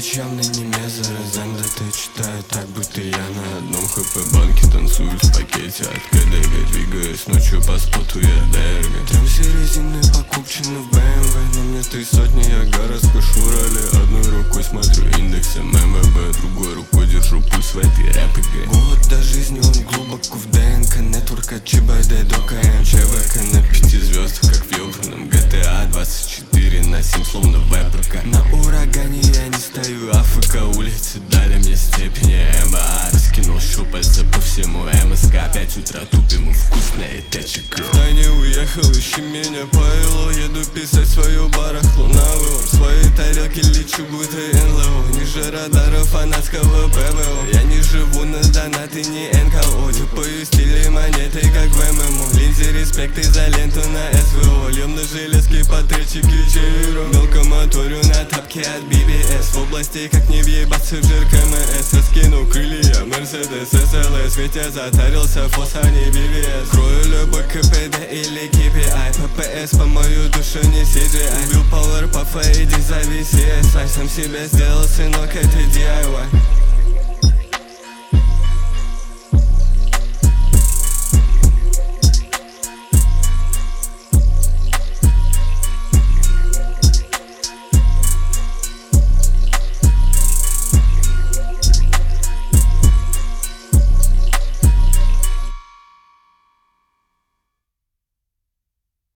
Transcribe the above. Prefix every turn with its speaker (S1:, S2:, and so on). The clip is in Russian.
S1: ночь явно не мезора. Зандаты читаю так, будто я на одном хп банке. Танцую в пакете от КДГ, двигаюсь ночью по споту, я ДРГ. Трем все резины покупчены в БМВ. На мне 300, я гора скушу роли. Одной рукой смотрю индексы ММВ, другой рукой держу пульс в этой рэп-игре. Голод до жизни, он глубоко в ДНК. Нетворк от ЧБД до КМ. ЧВК на 5 звездах, как в ёбаном GTA 24/7, словно ВПК. На урагане я не стою, АФК. Улицы дали мне степени МБА. Раскинул щупальца по всему МСК. 5 утра тупим и вкусное ТЧК. Втайне уехал, ищи меня по ИЛО. Еду писать свою барахло на вывод. Свои тарелки лечу, будто НЛО. Ниже радара фанатского ПВО. Я не живу на донаты, не НКО. Тупую стили монеты, как в ММО. Линзы, респект и за ленту на СВО. Льем на железки по тречике Чиро. Мелко моторю на тапке от BBS. В области как не въебаться в жир КМС. Раскину крылья, Мерседес, СЛС. Ведь я затарился фос, а не BBS. Крою любой КПД или KPI. ППС по мою душу не CGI. Убил Power Puff, иди зови CSI. Сам себя сделал, сынок, это DIY.